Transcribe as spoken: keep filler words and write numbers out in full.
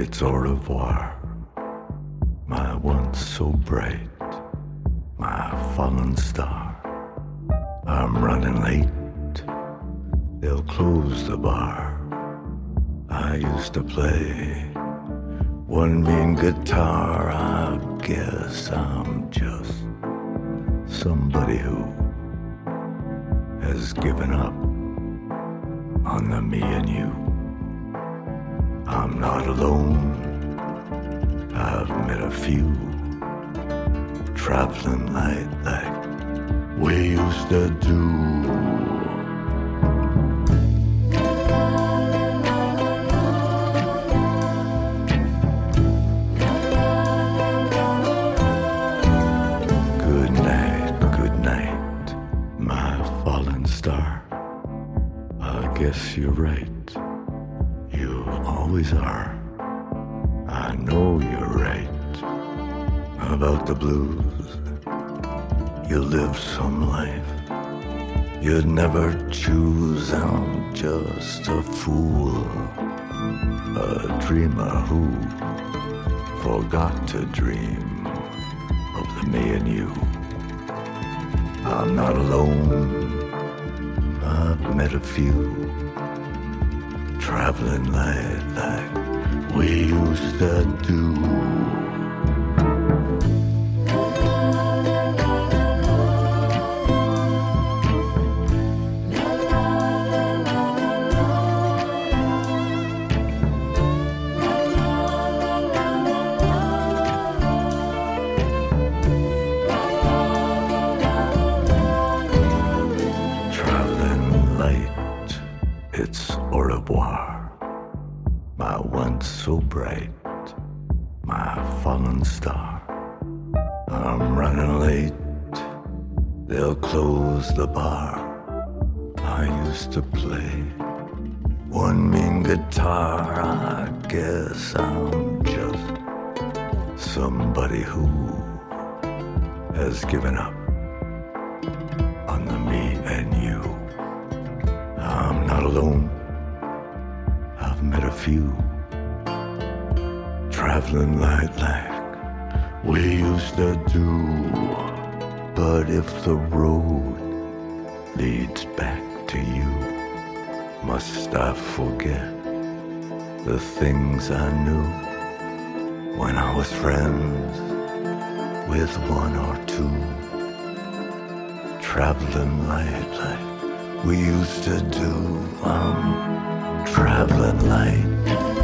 It's au revoir, my once so bright, my fallen star. I'm running late, they'll close the bar. I used to play one mean guitar. I guess I'm just somebody who has given up on the me and you. I'm not alone, I've met a few traveling light like we used to do. Good night, good night, my fallen star. I guess you're right. You always are. I know you're right about the blues. You live some life you'd never choose. I'm just a fool, a dreamer who forgot to dream of the me and you. I'm not alone, I've met a few traveling light like we used to do. Traveling light, it's au revoir, my once so bright, my fallen star. I'm running late, they'll close the bar. I used to play one mean guitar. I guess I'm just somebody who has given up on the me and you. I'm not alone, I've met a few traveling light like we used to do. But if the road leads back to you, must I forget the things I knew when I was friends with one or two? Traveling light like we used to do. I'm traveling light.